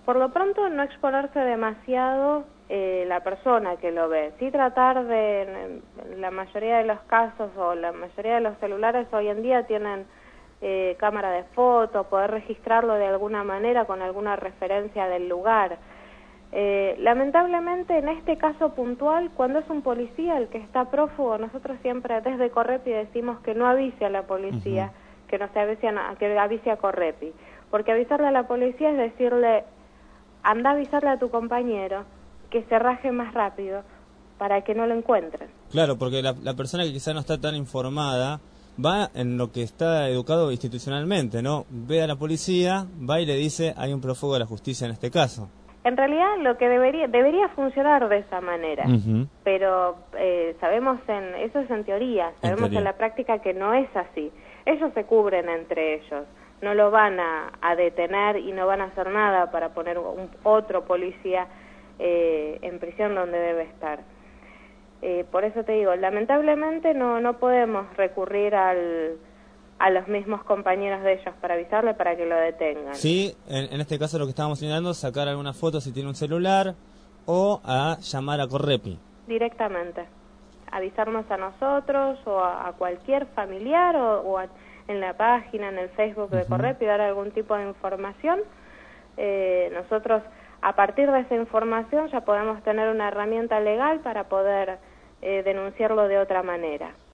Por lo pronto no exponerse demasiado la persona que lo ve, sí tratar de, en la mayoría de los casos o la mayoría de los celulares hoy en día tienen cámara de foto, poder registrarlo de alguna manera con alguna referencia del lugar. Lamentablemente en este caso puntual, cuando es un policía el que está prófugo, nosotros siempre desde Correpi decimos que no avise a la policía, que no se avise que avise a Correpi, porque avisarle a la policía es decirle, anda a avisarle a tu compañero que se raje más rápido para que no lo encuentren. Claro, porque la persona que quizá no está tan informada va en lo que está educado institucionalmente, ¿no? Ve a la policía, va y le dice, hay un prófugo de la justicia en este caso. En realidad lo que debería funcionar de esa manera, pero sabemos eso es en teoría, sabemos en la práctica que no es así. Ellos se cubren entre ellos, no lo van a detener y no van a hacer nada para poner otro policía en prisión donde debe estar. Por eso te digo, lamentablemente no podemos recurrir a los mismos compañeros de ellos para avisarle para que lo detengan. Sí, en este caso lo que estábamos señalando, sacar alguna foto si tiene un celular o a llamar a Correpi. Directamente, avisarnos a nosotros o a cualquier familiar o en la página, en el Facebook de Correpi, dar algún tipo de información. Nosotros a partir de esa información ya podemos tener una herramienta legal para poder denunciarlo de otra manera.